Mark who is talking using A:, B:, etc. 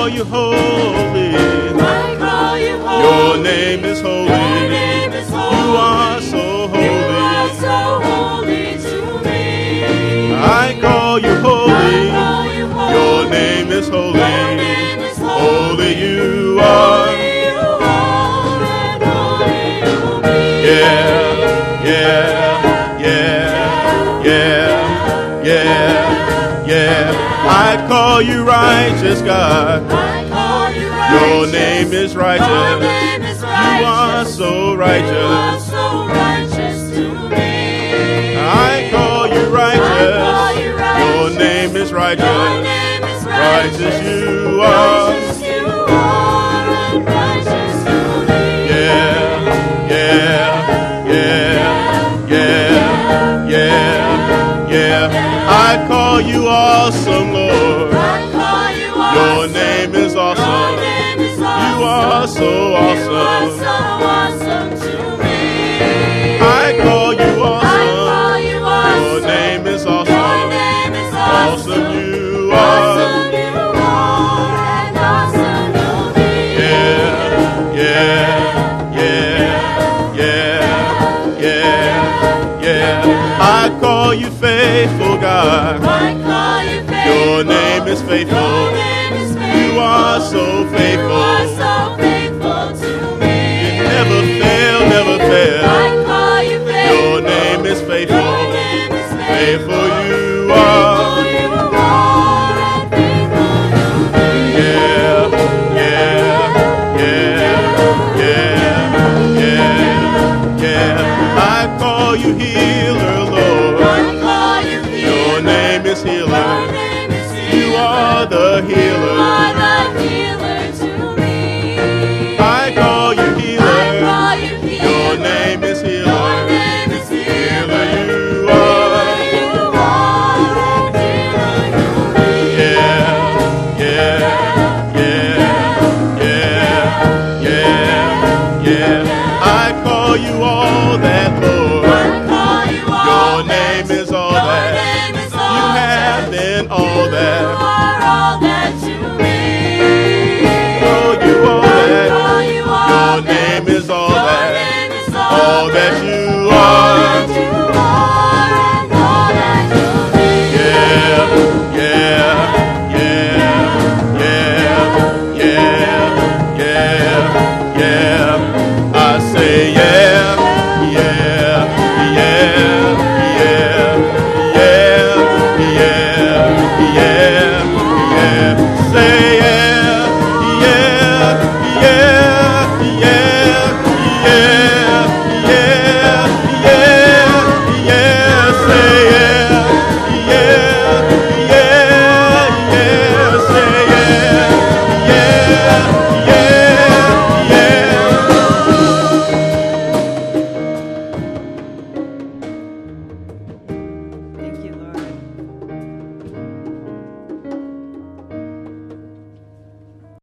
A: call you holy.
B: I call you holy.
A: Your name is holy.
B: Your name is holy.
A: You are so holy.
B: You are so holy to me.
A: I call you holy.
B: I call you holy.
A: Your name is holy.
B: Your name is holy.
A: Holy you are.
B: Holy you are, and holy you be.
A: Yeah, yeah, yeah, yeah, yeah, yeah. I call you righteous, God.
B: I call you righteous.
A: Your name is righteous.
B: Your name is righteous.
A: You are so righteous.
B: You are so righteous to me.
A: I call you righteous.
B: I call you righteous.
A: Your name is righteous.
B: Your name is righteous.
A: Righteous you are.
B: Righteous you are, and righteous to me.
A: Yeah, yeah, yeah, yeah, yeah, yeah. I call you awesome, Lord.
B: I call you
A: Your
B: awesome.
A: name is awesome.
B: Your name is awesome.
A: You are so
B: You are
A: awesome.
B: so awesome to me.
A: I call you
B: I
A: awesome.
B: call you awesome.
A: Your name is
B: Your
A: awesome.
B: name is awesome.
A: Awesome you are.
B: Awesome you are, and awesome you'll be.
A: Yeah, yeah, yeah, yeah, yeah, yeah. I call you faithful, God.
B: I call you faithful.
A: Your name is faithful.
B: Your name is faithful.
A: You are so
B: You
A: faithful.
B: are so faithful to me.
A: You never fail, never fail.
B: I call you faithful.
A: Your name is faithful.
B: Your name is
A: Faithful you
B: Faithful
A: are.
B: you are, and faithful you'll be.
A: Yeah, yeah, yeah, yeah, yeah, yeah. I call you healer, Lord.
B: I call you healer.
A: Your name is
B: Your
A: healer.
B: name is
A: You are the
B: You
A: healer.
B: are the healer to me.
A: I call you
B: I
A: healer.
B: call you healer.
A: Your name is
B: Your
A: healer.
B: name is
A: Healer
B: healer.
A: you are.
B: You are, and healer you'll be.
A: Yeah, yeah, yeah, yeah, yeah, yeah. I call you all that, Lord.
B: I call you all
A: Your name is all
B: Your
A: that.
B: name is
A: You
B: all
A: have been all
B: You
A: that.
B: are all that to me.
A: Oh, you all
B: I
A: that.
B: call you all
A: Your
B: that.
A: name is all
B: Your
A: that.
B: name is
A: All that you
B: All
A: are.
B: that you are, and all that you'll be.
A: Yeah, yeah, yeah, yeah, yeah, yeah, yeah. I say yeah, yeah, yeah, yeah, yeah, yeah, yeah.